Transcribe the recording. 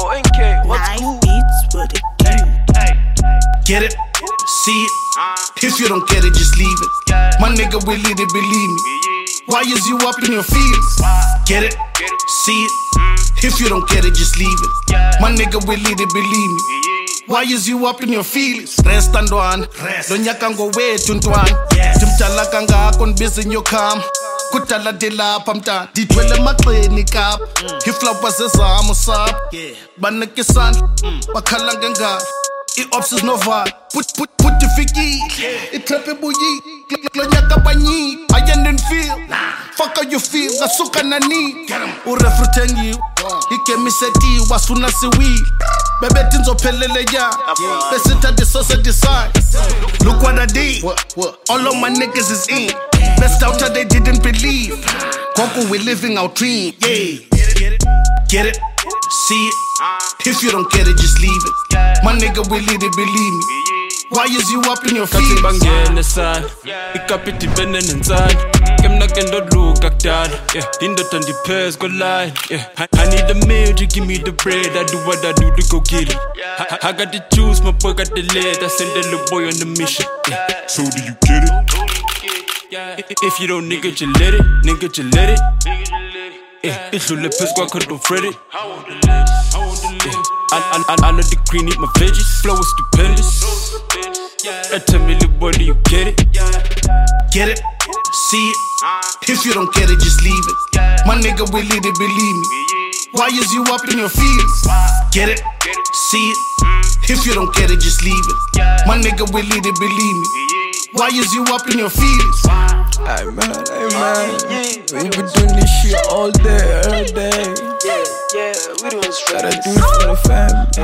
NK, what's Nice cool? beats with the king. Get it? See it? If you don't get it, just leave it. My nigga really did believe me. Why is you up in your feelings? Get it? See it? If you don't get it, just leave it. My nigga really did believe me. Why is you up in your feelings? Rest and one. Don't yakango wait tuntwan. Timtala kanga kon busy in your calm. Kutala de la pamta. Ditwele maklinik up. Hifla was a samusap. Banakisan. Bakalanganga. It ops is no vibe. Put the fiki. It trap a bouillie. Glonyaka banyi. I didn't feel. Fuck how you feel. Gasuka nani. Urefruteng you. He came me seti. Wasuna siwi. Bebe tinzo pelele ya. Besita the sauce design. Look what I did. All of my niggas is in. Best out they didn't believe. Konko we living our dream. Yeah. Get it? See it? If you don't get it, just leave it. My nigga really did believe me. Why is you up in your feelings? Bangena sana, ikapiti benen inside. Kemna kendo look akdad. Yeah, indot on the pairs go line. Yeah, I need the meal to give me the bread. I do what I do to go get it. I got the juice, my boy got the lead. I send the little boy on the mission. Yeah. So do you get it? If you don't nigga, you let it. Nigga, you let it. Yeah, it's your lips, go cut don't fret it. I know the queen eat my veggies. Flow is stupendous. Tell me, little boy, do you get it? Get it? See it? If you don't get it, just leave it. My nigga really did believe me. Why is you up in your feelings? Get it? See it? If you don't get it, just leave it. My nigga really did believe me. Why is you up in your feelings? Hey man, we been doing this shit all day, every day. Yeah, we doing straight. Gotta do it for the family.